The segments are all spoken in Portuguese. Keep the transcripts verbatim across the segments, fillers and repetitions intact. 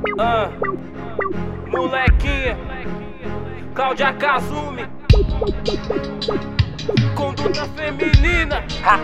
Ah, molequinha, Cláudia Kazumi, conduta feminina.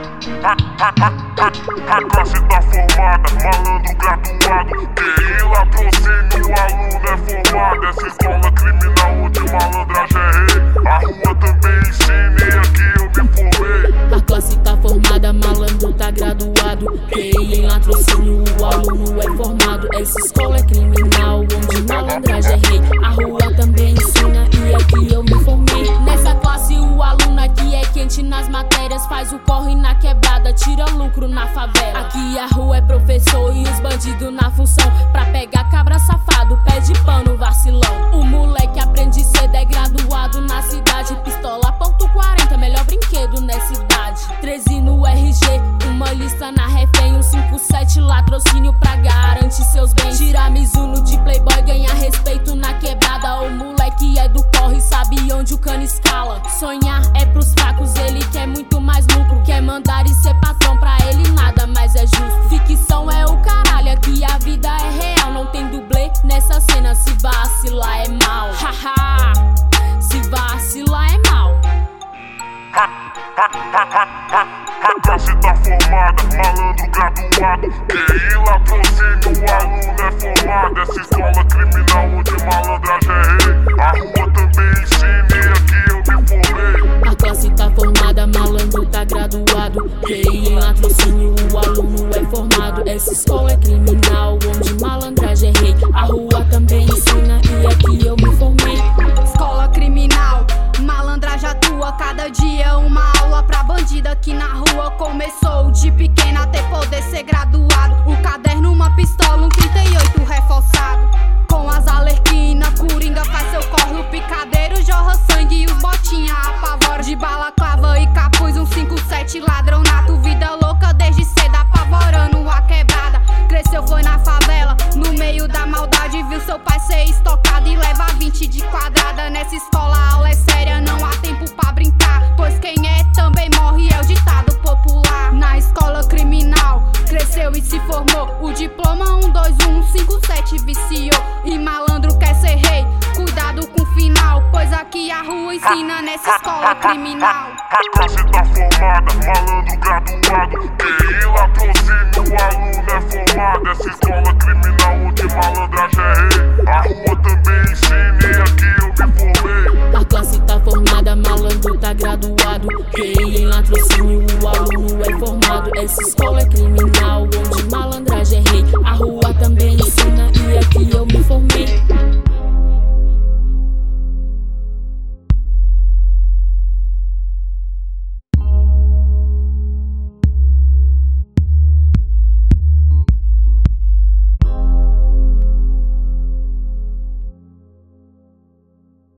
A classe tá formada, malandro graduado, Q I, latrocínio, o aluno é formado. Essa escola criminal onde malandragem é rei, a rua também ensina e aqui eu me formei. A classe tá formada, malandro tá graduado, Q I em latrocínio, o aluno é formado. Essa escola é criminal onde malandragem é rei, a rua também ensina e aqui eu me formei. Nessa classe o aluno aqui é quente nas matérias, faz o corre na quebrada, tira lucro na favela. Aqui a rua é professor e os bandidos na função, pra pegar cabra safado, pede pano vacilão. O moleque aprende cedo, é graduado na cidade, pistola ponto quarenta, melhor brinquedo nessa idade. treze no R G, uma lista na refém, um cinco sete latrocínio pra garantir seus bens. Tira Mizuno de playboy, ganha respeito na quebrada. O moleque é do corre, sabe onde o cano escala. Sonhar é pros fracos, ele quer muito mais lucro, quer mandar e ser patrão, pra ele nada mais é justo. Ficção é o caralho, aqui a vida é real, não tem dublê nessa cena, se vacilar é mal. Haha, se vacilar é mal. A classe tá formada, malandro graduado, Q I, latrocínio, o aluno é formado. Essa escola criminal onde malandragem é rei, a rua também ensina e aqui eu me formei. A classe tá formada, malandro tá graduado, Q I em latrocínio, o aluno é formado. Essa escola é criminal onde malandragem é rei, a rua também ensina e aqui eu me formei. Escola criminal, malandragem atua, cada dia uma aula pra bandida que na rua começou de pequena até poder ser graduado. O caderno, uma pistola, um trinta e oito reforçado, com as alerquina, coringa faz seu corre, o picadeiro jorra sangue e os botinha apavora. De balaclava e capuz, um cinco sete ladrão nato, vida louca desde cedo apavorando a quebrada. Cresceu foi na favela, no meio da maldade, viu seu pai ser estocado e leva vinte de quadrada. Nessa escola a aula é séria, não há tempo pra brincar, pois quem é também morre, é o ditado popular. Na escola criminal, cresceu e se formou, o diploma um dois um cinco sete viciou. E malandro quer ser rei, cuidado com o final, pois aqui a rua ensina nessa escola criminal. A classe tá formada, malandro graduado, Q I, latrocínio, o aluno é formado. Essa escola